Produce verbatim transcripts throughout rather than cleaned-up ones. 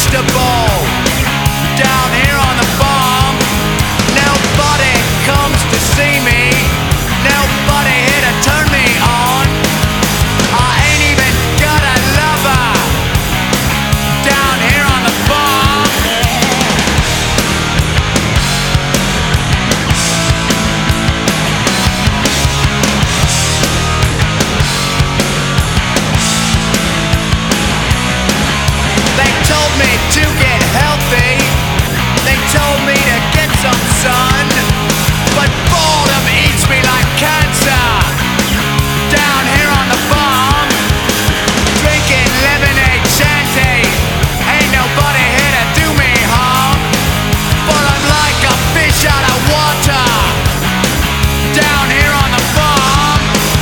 comfortable. Down here on the farm, nobody comes to see me. Nobody here to turn me on. I ain't even got a lover. Down here on the farm. They told me to get healthy. They told me to get some sun. But boredom eats me like cancer. Down here on the farm, drinking lemonade shanty. Ain't nobody here to do me harm. But I'm like a fish out of water. Down here on the farm.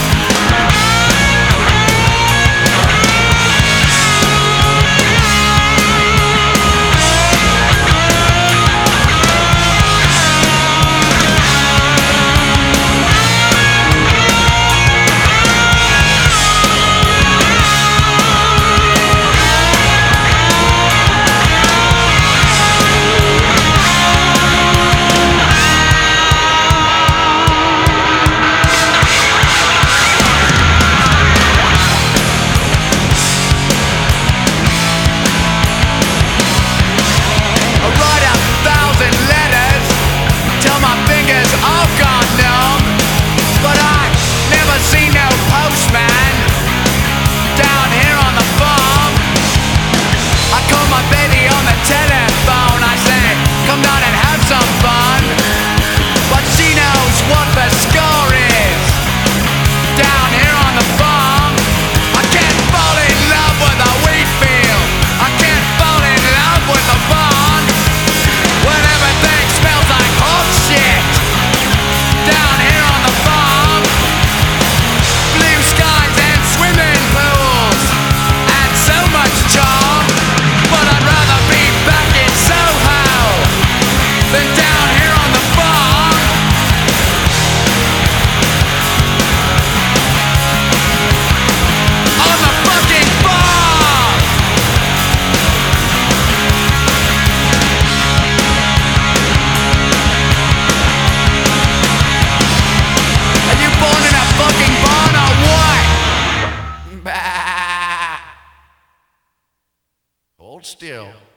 All gone numb, but I never seen no postman. Down here on the farm, I call my baby on the telephone. I say, come down and have some fun. But she knows what the score is. Down here on the farm, I can't fall in love with a wheat field. I can't fall in love with a barn when everything smells like horse shit. Down here on the farm, blue skies and swimming pools and so much charm. But I'd rather be back in Soho than down here on the farm. On the fucking farm. Are you born in a fucking barn or what? Bah. Hold still.